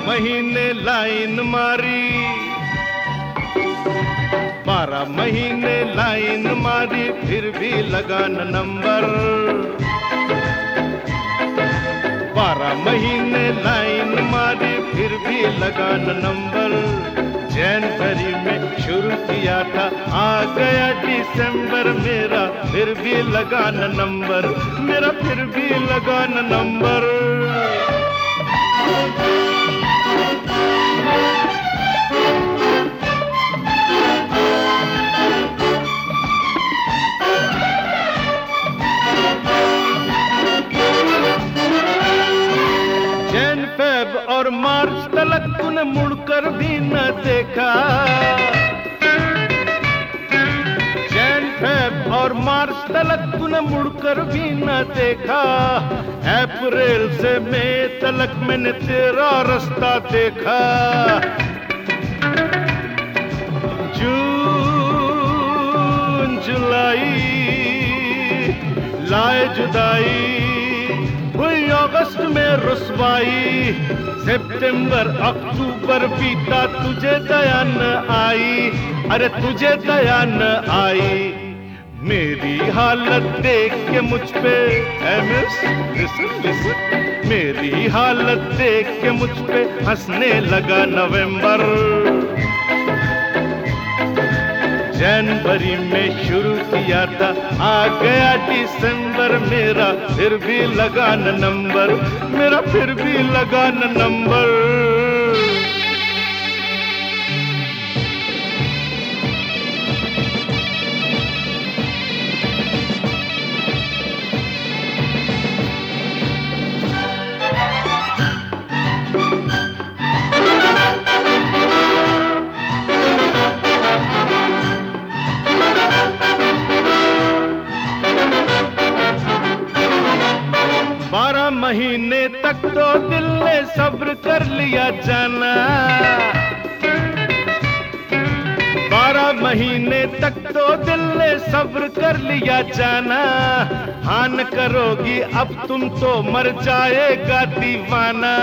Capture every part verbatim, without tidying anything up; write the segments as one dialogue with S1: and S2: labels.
S1: महीने लाइन मारी, बारह महीने लाइन मारी, फिर भी लगा न नंबर। बारह महीने लाइन मारी, फिर भी लगा न नंबर। जनवरी में शुरू किया था, आ गया दिसंबर, मेरा फिर भी लगा न नंबर, मेरा फिर भी लगा न नंबर। जैन फेब और मार्च तलक तूने मुड़कर भी न देखा। जैन फेब और मार्च तलक तूने मुड़कर भी न देखा। अप्रैल से मई तलक मैंने तेरा रास्ता देखा। जून जुलाई लाए जुदाई, हुई अगस्त में रुसवाई। सितंबर अक्टूबर बीता, तुझे दया न आई, अरे तुझे दया न आई। मेरी हालत देख के मुझ पे, ऐ मिस लिसन लिसन, मेरी हालत देख के मुझ पे हंसने लगा नवंबर। जनवरी में शुरू किया था, आ गया दिसंबर, मेरा फिर भी लगा न नंबर, मेरा फिर भी लगा न नंबर। बारह महीने तक तो दिल ने सब्र कर लिया जाना। बारह महीने तक तो दिल ने सब्र कर लिया जाना। हाँ न करोगी अब तुम तो मर जाएगा दीवाना।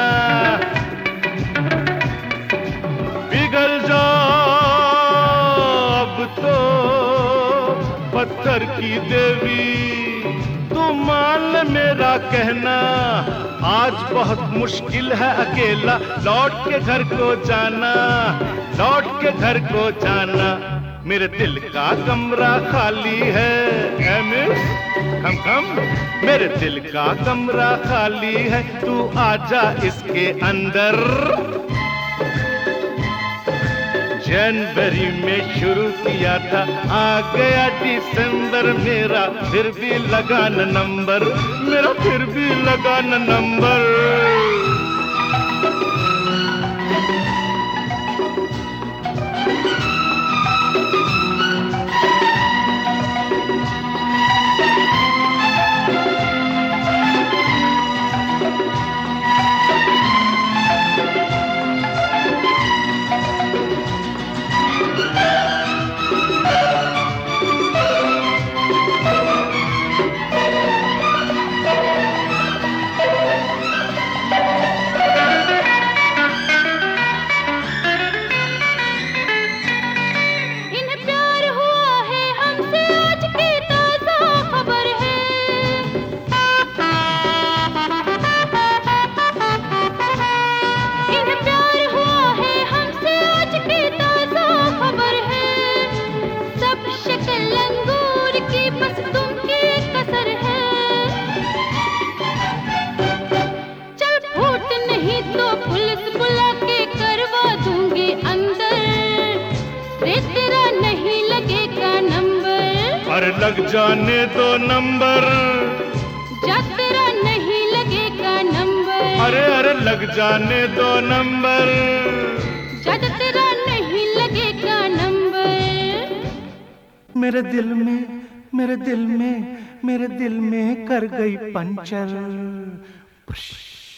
S1: पिघल जाओ अब तो पत्थर की देवी, तू मान मेरा कहना। आज बहुत मुश्किल है अकेला लौट के घर को जाना, लौट के घर को जाना। मेरे दिल का कमरा खाली है, ऐ मिस कम कम, मेरे दिल का कमरा खाली है, तू आजा इसके अंदर। जनवरी में शुरू किया था, आ गया दिसंबर, मेरा फिर भी लगा न नंबर, मेरा फिर भी लगा न नंबर। अरे लग जाने दो नंबर,
S2: जा तेरा नहीं लगेगा नंबर।
S1: अरे अरे लग जाने दो नंबर,
S2: जा तेरा नहीं लगेगा नंबर।
S3: मेरे दिल में, मेरे दिल में, मेरे दिल में कर गई पंचर।